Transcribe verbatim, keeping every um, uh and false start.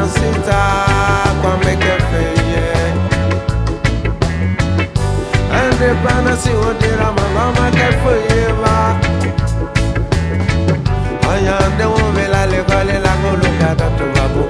sita kwa mekefeye ande bana si odira mama kefeye ba aya de wo vela le kale la ngolo kada to babu